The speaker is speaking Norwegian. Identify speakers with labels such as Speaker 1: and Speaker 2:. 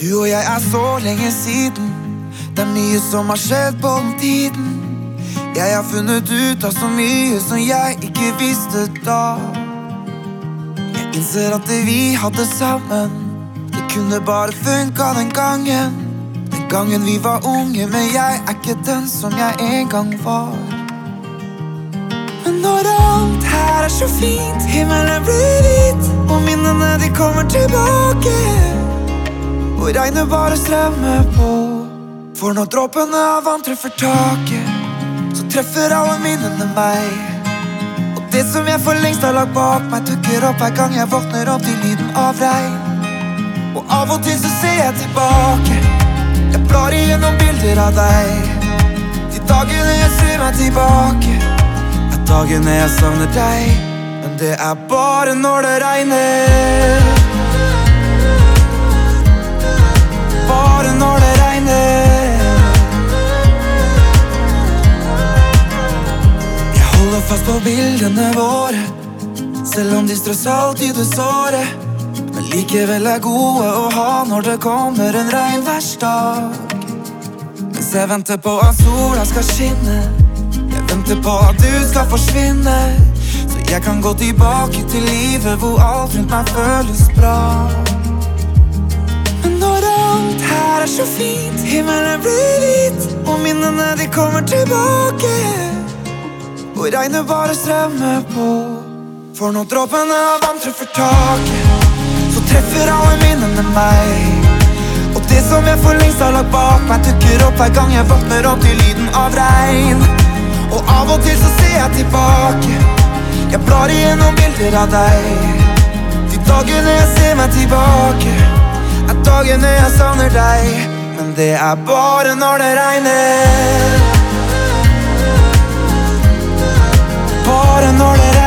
Speaker 1: Du og jeg så lenge siden. Det mye som har skjedd på den tiden. Jeg har funnet ut av så mye som jeg ikke visste da. Jeg innser at det vi hadde sammen, det kunne bare funka den gangen. Den gangen vi var unge, men jeg ikke den som jeg en gang var. Men når alt her så fint, himmelen blir hvit, og minnene de kommer tilbake, og regnet bare strømmer på. For når dråpene av vann treffer taket, så treffer alle minnene meg. Og det som jeg for lengst har lagt bak meg, dukker opp hver gang jeg våkner opp til lyden av regn. Og av og til så ser jeg tilbake, jeg blar igjennom bilder av deg. De dagene jeg ser meg tilbake, dagene jeg savner deg. Men det bare når det regner. Bare når det regner. Jeg holder fast på bildene våre, selv om de strør salt i det såret. Men likevel gode å ha når det kommer en regnværsdag. Mens jeg venter på at sola skal skinne, jeg venter på at du skal forsvinne, så jeg kan gå tilbake til livet hvor alt rundt meg føles bra. Men når alt her så fint, himmelen blir hvit, og minnene de kommer tilbake, og regnet bare strømmer på. For når dråpene av vann treffer taket, så treffer alle minnene meg. Og det som jeg for lengst har lagt bak meg, dukker opp hver gang jeg våkner opp til lyden av regn. Og av og til så ser jeg tilbake, jeg blar igjennom bilder av deg. De dagene jeg ser meg tilbake, dagene jeg savner deg. Men det bare når det regner. Bare når det regner.